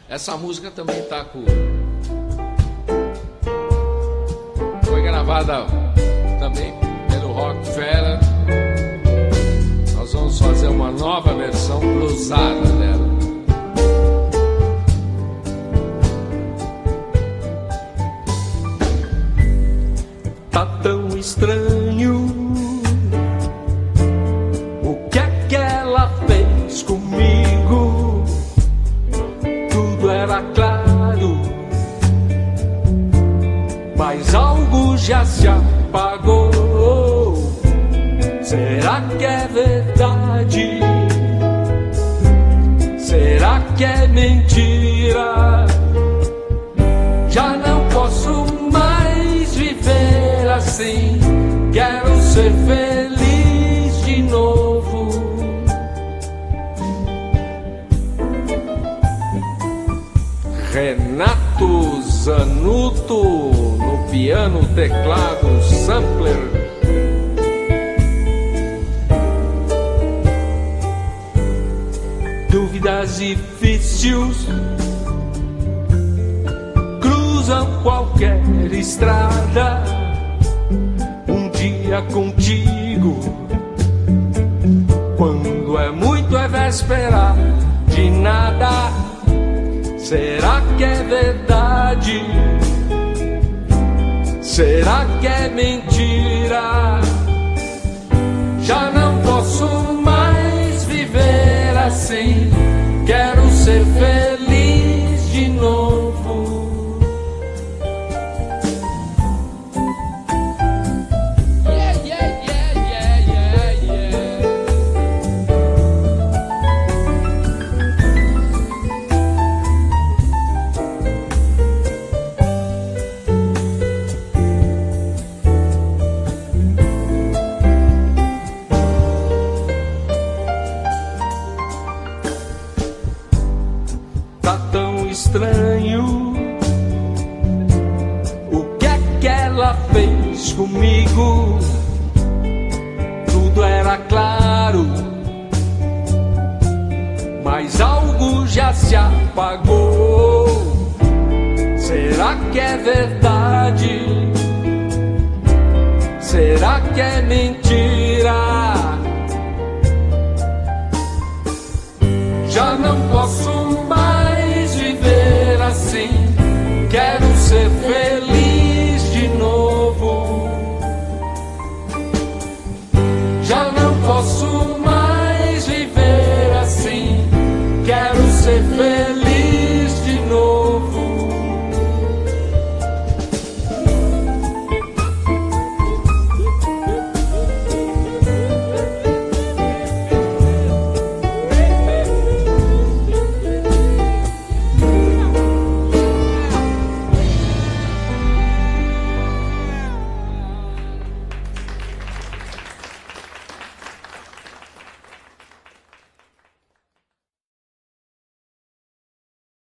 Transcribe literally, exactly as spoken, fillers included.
Essa música também tá com... Foi gravada também pelo Rockefeller. Nós vamos fazer uma nova versão bluesada dela. Tá tão estranho o que é que ela fez comigo. Tudo era claro, mas algo já se apagou. Será que é verdade? Será que é mentira? Já não posso mais viver assim. Quero ser feliz de novo. Renato Zanuto no piano, teclado, sampler. Dúvidas difíceis cruzam qualquer estrada. Um dia contigo, quando é muito é véspera de nada. Será que é verdade? Será que é mentira? Já não posso mais viver assim. Quero ser feliz de novo. Yeah, yeah, yeah, yeah, yeah, yeah. Tá tão estranho o que é que ela fez comigo. Tudo era claro, mas algo já se apagou. Será que é verdade? Será que é mentira?